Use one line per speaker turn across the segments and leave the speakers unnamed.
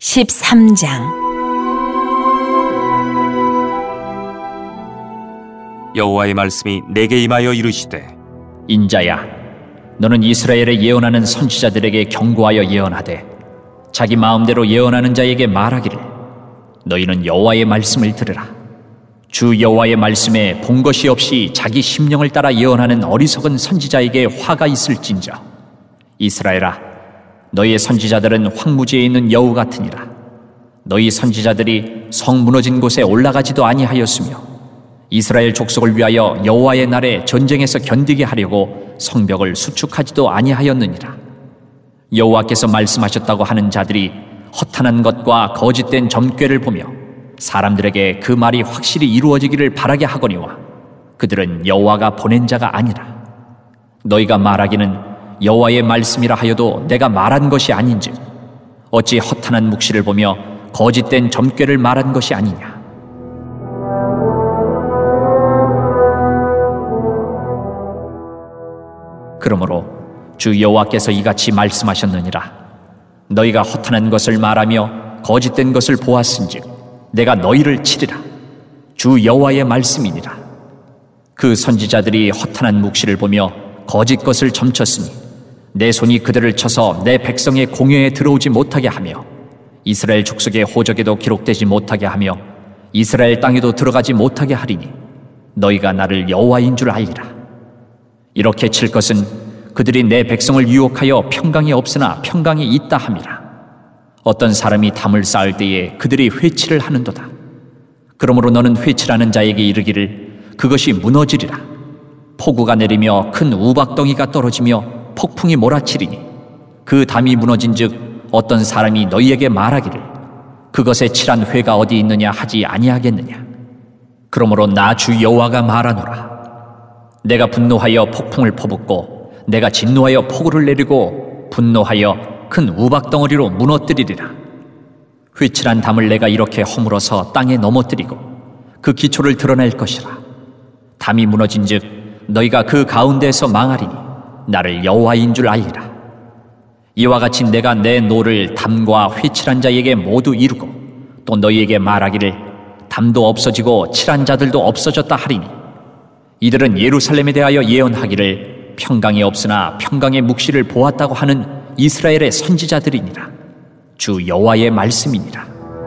13장.
여호와의 말씀이 내게 임하여 이르시되,
인자야, 너는 이스라엘에 예언하는 선지자들에게 경고하여 예언하되 자기 마음대로 예언하는 자에게 말하기를, 너희는 여호와의 말씀을 들으라. 주 여호와의 말씀에 본 것이 없이 자기 심령을 따라 예언하는 어리석은 선지자에게 화가 있을진저. 이스라엘아, 너희의 선지자들은 황무지에 있는 여우 같으니라. 너희 선지자들이 성 무너진 곳에 올라가지도 아니하였으며 이스라엘 족속을 위하여 여호와의 날에 전쟁에서 견디게 하려고 성벽을 수축하지도 아니하였느니라. 여호와께서 말씀하셨다고 하는 자들이 허탄한 것과 거짓된 점괘를 보며 사람들에게 그 말이 확실히 이루어지기를 바라게 하거니와 그들은 여호와가 보낸 자가 아니라. 너희가 말하기는 여호와의 말씀이라 하여도 내가 말한 것이 아닌즉 어찌 허탄한 묵시를 보며 거짓된 점괘를 말한 것이 아니냐. 그러므로 주 여호와께서 이같이 말씀하셨느니라. 너희가 허탄한 것을 말하며 거짓된 것을 보았은즉 내가 너희를 치리라. 주 여호와의 말씀이니라. 그 선지자들이 허탄한 묵시를 보며 거짓 것을 점쳤으니 내 손이 그들을 쳐서 내 백성의 공회에 들어오지 못하게 하며 이스라엘 족속의 호적에도 기록되지 못하게 하며 이스라엘 땅에도 들어가지 못하게 하리니 너희가 나를 여호와인 줄 알리라. 이렇게 칠 것은 그들이 내 백성을 유혹하여 평강이 없으나 평강이 있다 함이라. 어떤 사람이 담을 쌓을 때에 그들이 회치를 하는도다. 그러므로 너는 회치라는 자에게 이르기를, 그것이 무너지리라. 폭우가 내리며 큰 우박덩이가 떨어지며 폭풍이 몰아치리니 그 담이 무너진즉 어떤 사람이 너희에게 말하기를, 그것에 칠한 회가 어디 있느냐 하지 아니하겠느냐. 그러므로 나 주 여호와가 말하노라. 내가 분노하여 폭풍을 퍼붓고 내가 진노하여 폭우를 내리고 분노하여 큰 우박덩어리로 무너뜨리리라. 회칠한 담을 내가 이렇게 허물어서 땅에 넘어뜨리고 그 기초를 드러낼 것이라. 담이 무너진즉 너희가 그 가운데에서 망하리니 나를 여호와인 줄 알리라. 이와 같이 내가 내 노를 담과 회칠한 자에게 모두 이루고 또 너희에게 말하기를, 담도 없어지고 칠한 자들도 없어졌다 하리니 이들은 예루살렘에 대하여 예언하기를, 평강이 없으나 평강의 묵시를 보았다고 하는 이스라엘의 선지자들이니라. 주 여호와의 말씀이니라.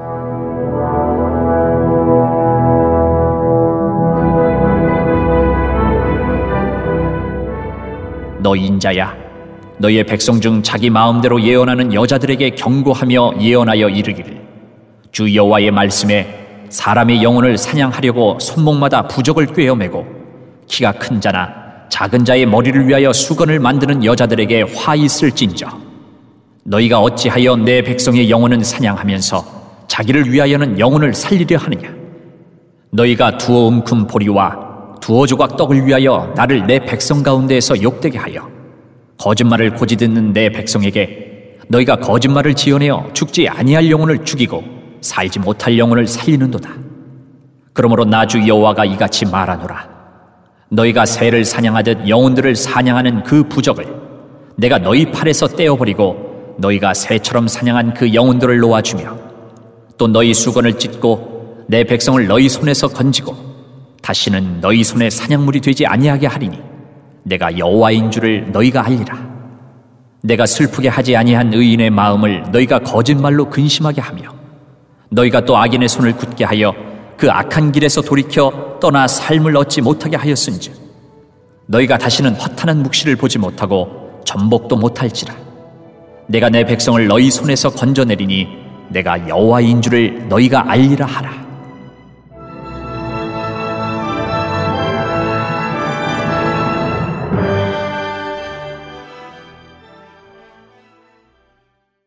너 인자야, 너희의 백성 중 자기 마음대로 예언하는 여자들에게 경고하며 예언하여 이르기를, 주 여호와의 말씀에 사람의 영혼을 사냥하려고 손목마다 부적을 꿰어매고 키가 큰 자나 작은 자의 머리를 위하여 수건을 만드는 여자들에게 화 있을진저. 너희가 어찌하여 내 백성의 영혼은 사냥하면서 자기를 위하여는 영혼을 살리려 하느냐. 너희가 두어 움큼 보리와 두어 조각 떡을 위하여 나를 내 백성 가운데에서 욕되게 하여 거짓말을 고지 듣는 내 백성에게 너희가 거짓말을 지어내어 죽지 아니할 영혼을 죽이고 살지 못할 영혼을 살리는도다. 그러므로 나 주 여호와가 이같이 말하노라. 너희가 새를 사냥하듯 영혼들을 사냥하는 그 부적을 내가 너희 팔에서 떼어버리고 너희가 새처럼 사냥한 그 영혼들을 놓아주며 또 너희 수건을 찢고 내 백성을 너희 손에서 건지고 다시는 너희 손에 사냥물이 되지 아니하게 하리니 내가 여호와인 줄을 너희가 알리라. 내가 슬프게 하지 아니한 의인의 마음을 너희가 거짓말로 근심하게 하며 너희가 또 악인의 손을 굳게 하여 그 악한 길에서 돌이켜 떠나 삶을 얻지 못하게 하였은즉 너희가 다시는 허탄한 묵시를 보지 못하고 전복도 못할지라. 내가 내 백성을 너희 손에서 건져내리니 내가 여호와인 줄을 너희가 알리라 하라.